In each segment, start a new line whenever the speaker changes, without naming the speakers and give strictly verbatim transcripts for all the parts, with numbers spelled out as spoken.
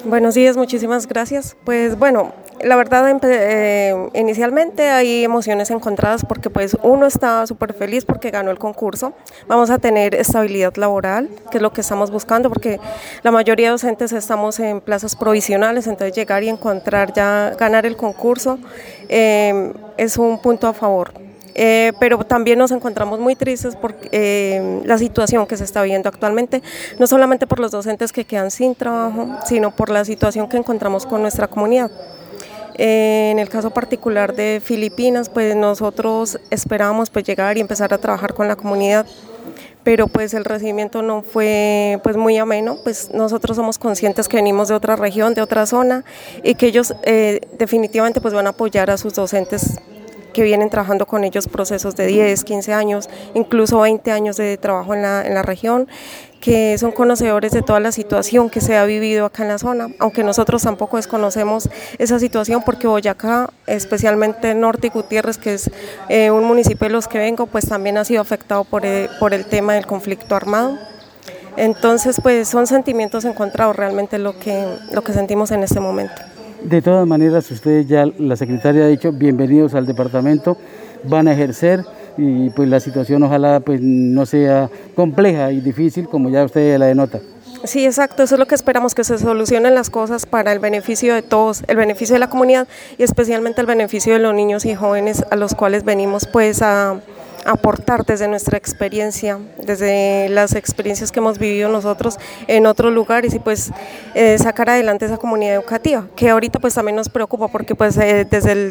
Buenos días, muchísimas gracias. Pues bueno, la verdad eh, inicialmente hay emociones encontradas porque pues uno está súper feliz porque ganó el concurso. Vamos a tener estabilidad laboral, que es lo que estamos buscando, porque la mayoría de docentes estamos en plazas provisionales, entonces llegar y encontrar ya ganar el concurso eh, es un punto a favor. Eh, pero también nos encontramos muy tristes por eh, la situación que se está viviendo actualmente, no solamente por los docentes que quedan sin trabajo, sino por la situación que encontramos con nuestra comunidad. Eh, en el caso particular de Filipinas, pues nosotros esperábamos pues llegar y empezar a trabajar con la comunidad, pero pues el recibimiento no fue pues muy ameno. Pues nosotros somos conscientes que venimos de otra región, de otra zona, y que ellos eh, definitivamente pues van a apoyar a sus docentes que vienen trabajando con ellos procesos de diez, quince años, incluso veinte años de trabajo en la, en la región, que son conocedores de toda la situación que se ha vivido acá en la zona, aunque nosotros tampoco desconocemos esa situación porque Boyacá, especialmente Norte y Gutiérrez, que es eh, un municipio de los que vengo, pues también ha sido afectado por el, por el tema del conflicto armado. Entonces, pues son sentimientos encontrados realmente lo que, lo que sentimos en este momento.
De todas maneras, ustedes ya, la secretaria ha dicho, bienvenidos al departamento, van a ejercer y pues la situación ojalá pues no sea compleja y difícil como ya usted la denota.
Sí, exacto, eso es lo que esperamos, que se solucionen las cosas para el beneficio de todos, el beneficio de la comunidad y especialmente el beneficio de los niños y jóvenes a los cuales venimos pues a aportar desde nuestra experiencia, desde las experiencias que hemos vivido nosotros en otros lugares y pues eh, sacar adelante esa comunidad educativa, que ahorita pues también nos preocupa porque pues eh, desde el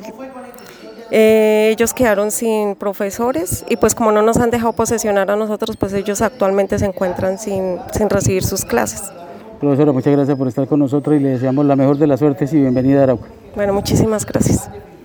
Eh, ellos quedaron sin profesores y pues como no nos han dejado posesionar a nosotros, pues ellos actualmente se encuentran sin, sin recibir sus clases.
Profesora, muchas gracias por estar con nosotros y le deseamos la mejor de las suertes y bienvenida a Arauca.
Bueno, muchísimas gracias.